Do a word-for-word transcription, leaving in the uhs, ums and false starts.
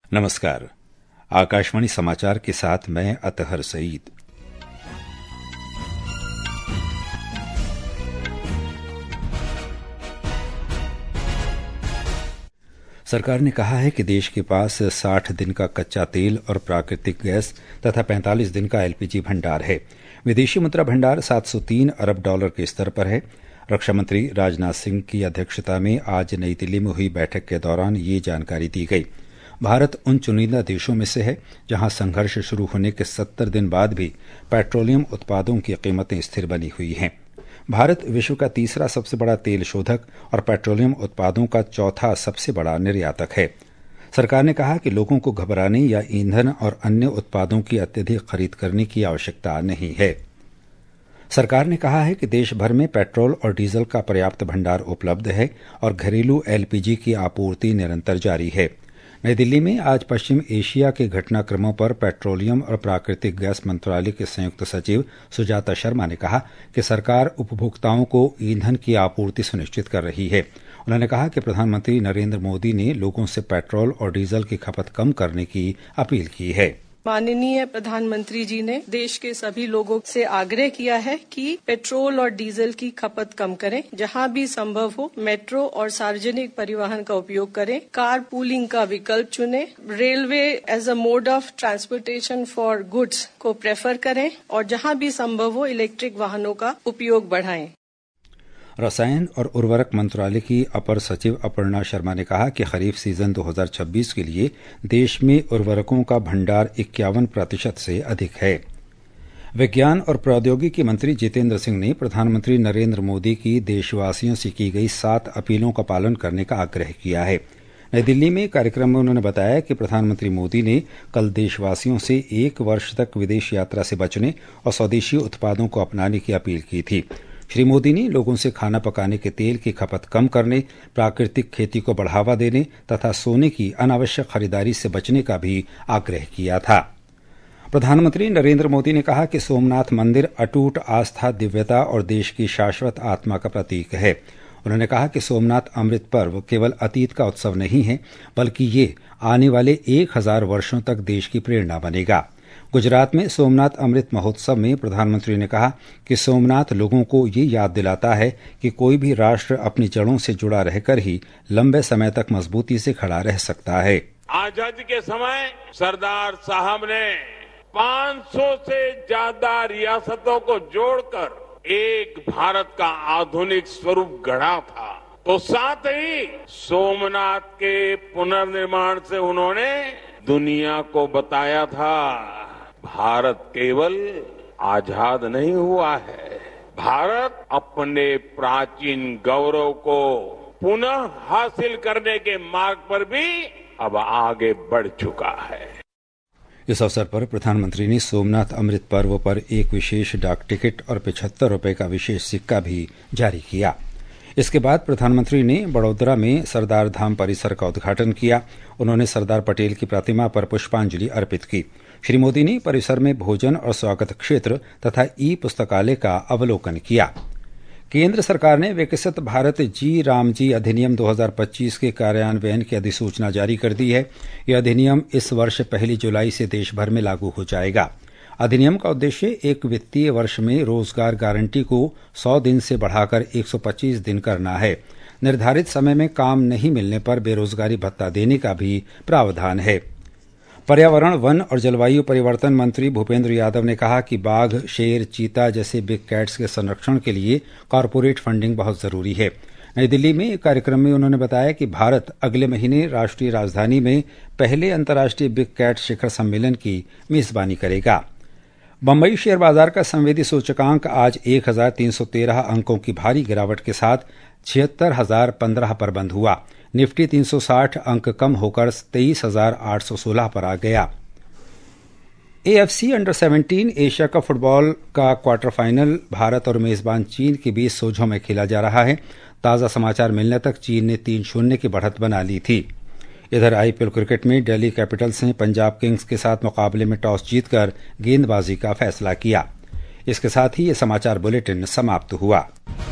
नमस्कार। आकाशवाणी समाचार के साथ मैं अतहर सईद। सरकार ने कहा है कि देश के पास साठ दिन का कच्चा तेल और प्राकृतिक गैस तथा पैंतालीस दिन का एलपीजी भंडार है। विदेशी मुद्रा भंडार सात सौ तीन अरब डॉलर के स्तर पर है। रक्षा मंत्री राजनाथ सिंह की अध्यक्षता में आज नई दिल्ली में हुई बैठक के दौरान ये जानकारी दी गई। भारत उन चुनिंदा देशों में से है जहां संघर्ष शुरू होने के सत्तर दिन बाद भी पेट्रोलियम उत्पादों की कीमतें स्थिर बनी हुई हैं। भारत विश्व का तीसरा सबसे बड़ा तेल शोधक और पेट्रोलियम उत्पादों का चौथा सबसे बड़ा निर्यातक है। सरकार ने कहा कि लोगों को घबराने या ईंधन और अन्य उत्पादों की अत्यधिक खरीद करने की आवश्यकता नहीं है। सरकार ने कहा है कि देश भर में पेट्रोल और डीजल का पर्याप्त भंडार उपलब्ध है और घरेलू एलपीजी की आपूर्ति निरंतर जारी है। नई दिल्ली में आज पश्चिम एशिया के घटनाक्रमों पर पेट्रोलियम और प्राकृतिक गैस मंत्रालय के संयुक्त सचिव सुजाता शर्मा ने कहा कि सरकार उपभोक्ताओं को ईंधन की आपूर्ति सुनिश्चित कर रही है। उन्होंने कहा कि प्रधानमंत्री नरेंद्र मोदी ने लोगों से पेट्रोल और डीजल की खपत कम करने की अपील की है। माननीय प्रधानमंत्री जी ने देश के सभी लोगों से आग्रह किया है कि पेट्रोल और डीजल की खपत कम करें। जहां भी संभव हो मेट्रो और सार्वजनिक परिवहन का उपयोग करें। कार पूलिंग का विकल्प चुनें। Railway as a mode of transportation for goods को प्रेफर करें और जहां भी संभव हो इलेक्ट्रिक वाहनों का उपयोग बढ़ाएं। रसायन और उर्वरक मंत्रालय की अपर सचिव अपर्णा शर्मा ने कहा कि खरीफ सीजन दो हज़ार छब्बीस के लिए देश में उर्वरकों का भंडार इक्यावन प्रतिशत से अधिक है। विज्ञान और प्रौद्योगिकी मंत्री जितेंद्र सिंह ने प्रधानमंत्री नरेंद्र मोदी की देशवासियों से की गई सात अपीलों का पालन करने का आग्रह किया है। नई दिल्ली में कार्यक्रम में उन्होंने बताया कि प्रधानमंत्री मोदी ने कल देशवासियों से एक वर्ष तक विदेश यात्रा से बचने और स्वदेशी उत्पादों को अपनाने की अपील की थी। श्री मोदी ने लोगों से खाना पकाने के तेल की खपत कम करने, प्राकृतिक खेती को बढ़ावा देने तथा सोने की अनावश्यक खरीदारी से बचने का भी आग्रह किया था। प्रधानमंत्री नरेंद्र मोदी ने कहा कि सोमनाथ मंदिर अटूट आस्था, दिव्यता और देश की शाश्वत आत्मा का प्रतीक है। उन्होंने कहा कि सोमनाथ अमृत पर्व केवल अतीत का उत्सव नहीं है, बल्कि ये आने वाले एक हजार वर्षों तक देश की प्रेरणा बनेगा। गुजरात में सोमनाथ अमृत महोत्सव में प्रधानमंत्री ने कहा कि सोमनाथ लोगों को ये याद दिलाता है कि कोई भी राष्ट्र अपनी जड़ों से जुड़ा रहकर ही लंबे समय तक मजबूती से खड़ा रह सकता है। आजादी के समय सरदार साहब ने पाँच सौ से ज्यादा रियासतों को जोड़कर एक भारत का आधुनिक स्वरूप गढ़ा था। तो साथ ही सोमनाथ के पुनर्निर्माण से उन्होंने दुनिया को बताया था भारत केवल आजाद नहीं हुआ है, भारत अपने प्राचीन गौरव को पुनः हासिल करने के मार्ग पर भी अब आगे बढ़ चुका है। इस अवसर पर प्रधानमंत्री ने सोमनाथ अमृत पर्व पर एक विशेष डाक टिकट और पचहत्तर रुपए का विशेष सिक्का भी जारी किया। इसके बाद प्रधानमंत्री ने बड़ोदरा में सरदार धाम परिसर का उद्घाटन किया। उन्होंने सरदार पटेल की प्रतिमा पर पुष्पांजलि अर्पित की। श्री मोदी ने परिसर में भोजन और स्वागत क्षेत्र तथा ई पुस्तकालय का अवलोकन किया। केंद्र सरकार ने विकसित भारत जी राम जी अधिनियम दो हज़ार पच्चीस के कार्यान्वयन की अधिसूचना जारी कर दी है। यह अधिनियम इस वर्ष पहली जुलाई से देश भर में लागू हो जाएगा। अधिनियम का उद्देश्य एक वित्तीय वर्ष में रोजगार गारंटी को सौ दिन से बढ़ाकर एक सौ पच्चीस दिन करना है। निर्धारित समय में काम नहीं मिलने पर बेरोजगारी भत्ता देने का भी प्रावधान है। पर्यावरण, वन और जलवायु परिवर्तन मंत्री भूपेंद्र यादव ने कहा कि बाघ, शेर, चीता जैसे बिग कैट्स के संरक्षण के लिए कॉरपोरेट फंडिंग बहुत जरूरी है। नई दिल्ली में एक कार्यक्रम में उन्होंने बताया कि भारत अगले महीने राष्ट्रीय राजधानी में पहले अंतर्राष्ट्रीय बिग कैट शिखर सम्मेलन की मेजबानी करेगा। बंबई शेयर बाजार का संवेदी सूचकांक आज एक हजार तीन सौ तेरह अंकों की भारी गिरावट के साथ छिहत्तर हजार पंद्रह पर बंद हुआ। निफ्टी तीन सौ साठ अंक कम होकर तेईस हजार आठ सौ सोलह पर आ गया। एएफसी अंडर सत्रह एशिया कप फुटबॉल का क्वार्टर फाइनल भारत और मेजबान चीन के बीच सोझों में खेला जा रहा है। ताजा समाचार मिलने तक चीन ने तीन शून्य की बढ़त बना ली थी। इधर आईपीएल क्रिकेट में दिल्ली कैपिटल्स ने पंजाब किंग्स के साथ मुकाबले में टॉस जीतकर गेंदबाजी का फैसला किया। इसके साथ ही ये समाचार बुलेटिन समाप्त हुआ।